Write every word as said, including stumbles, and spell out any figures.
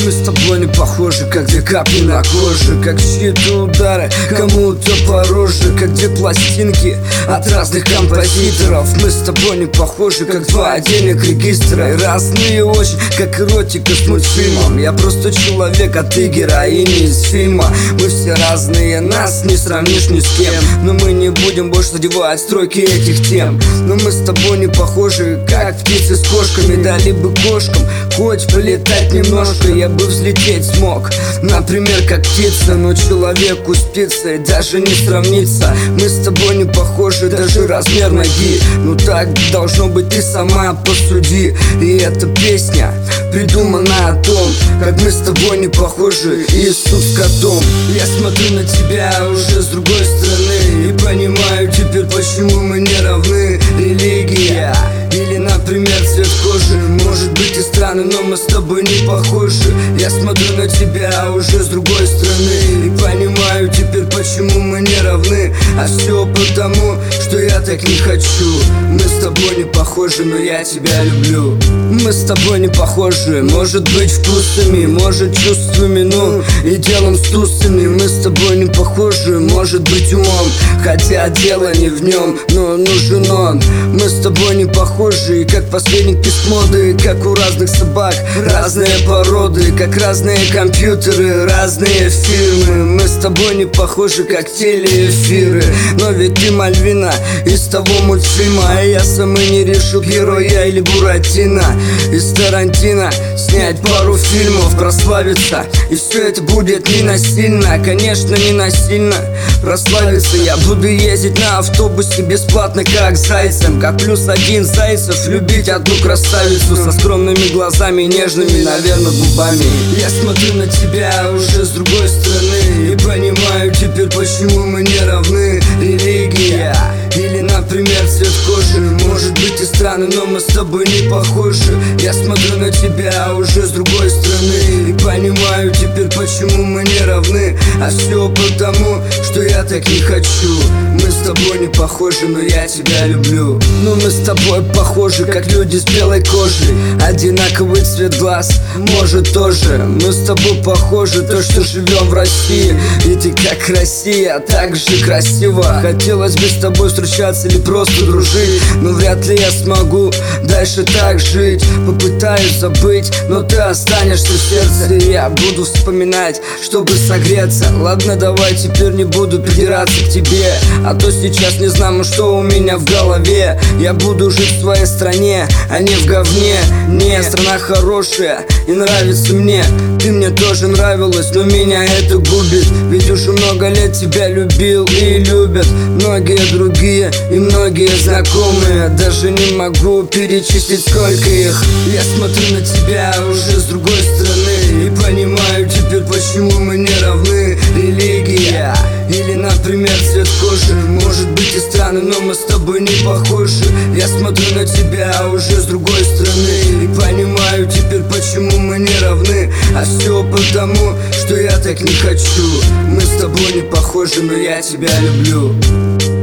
Мы с тобой не похожи, как две капли на коже, как чьи-то удары, кому-то по роже, как две пластинки от разных композиторов. Мы с тобой не похожи, как два отдельных регистра, и разные очень, как эротика с мультфильмом. Я просто человек, а ты героиня из фильма. Мы все разные, нас не сравнишь ни с кем, но мы не будем больше задевать строки этих тем. Но мы с тобой не похожи, как птицы с кошками. Дали бы кошкам хоть полетать немножко, я бы взлететь смог, например, как птица. Но человеку с птицей даже не сравнится. Мы с тобой не похожи, даже размер ноги. Ну так должно быть, ты сама посуди. И эта песня придумана о том, как мы с тобой не похожи, Иисус с котом. Я смотрю на тебя уже с другой стороны и понимаю теперь, почему мы не равны. Религия или, например, цвет кожи, может быть и странно, но мы с тобой не похожи. Я смотрю на тебя уже с другой стороны и понимаю теперь, почему мы не равны. А все потому, что я так не хочу. Мы с тобой не похожи, но я тебя люблю. Мы с тобой не похожи, может быть вкусами, может чувствами, ну и делом с тусами. Мы с тобой не похожи, может быть умом, хотя дело не в нем, но нужен он. Мы с тобой не похожи, как посредники с моды, как у разных собак разные породы, как разные компьютеры, разные фирмы. Мы с тобой не похожи, как телеэфиры, но ведь ты Мальвина из того мультфильма, а я сам и не решу, героя или Буратино из Тарантино. Снять пару фильмов, прославиться, и все это будет не насильно. Конечно, не насильно прославиться. Я буду ездить на автобусе бесплатно, как зайцем, как плюс один Зайцев, любить одну красавицу со скромными глазами, нежными, наверное, губами. Я смотрю на тебя уже с другой стороны и понимаю теперь, почему мы не равны. Религия или, например, цвет кожи, может быть и странно, но мы с тобой не похожи. Я смотрю на тебя уже с другой стороны и понимаю теперь, почему мы не равны. А все потому, что я так не хочу. Мы с тобой не похожи, но я тебя люблю. Но мы с тобой похожи, как люди с белой кожей, одинаковый цвет глаз, может тоже. Мы с тобой похожи, то, что живем в России, и ты как Россия, так же красиво. Хотелось бы с тобой встречаться или просто дружить, но вряд ли я смогу дальше так жить. Попытаюсь забыть, но ты останешься в сердце, и я буду вспоминать, чтобы согреться. Ладно, давай теперь не буду придираться к тебе, а то сейчас не знаю, что у меня в голове. Я буду жить в своей стране, а не в говне. Не, страна хорошая и нравится мне. Ты мне тоже нравилась, но меня это губит. Ведь уже много лет тебя любил и любят многие другие и многие знакомые. Даже не могу перечислить, сколько их. Я смотрю на тебя уже с другой стороны и понимаю теперь, почему мы не равны. Религия или, например, цвет кожи, может быть и странно, но мы с тобой не похожи. Я смотрю на тебя уже с другой стороны и понимаю теперь, почему мы не равны. А все потому, что я так не хочу. Мы с тобой не похожи, но я тебя люблю.